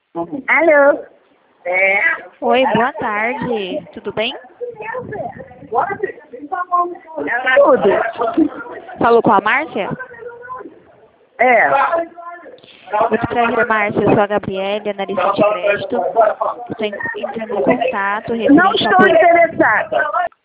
Alô? Oi, boa tarde. Tudo bem? Tudo. Falou com a Márcia? É. Muito prazer, Márcia. Eu sou a Gabriele, analista de crédito. Estou entrando em contato Não referente estou interessada.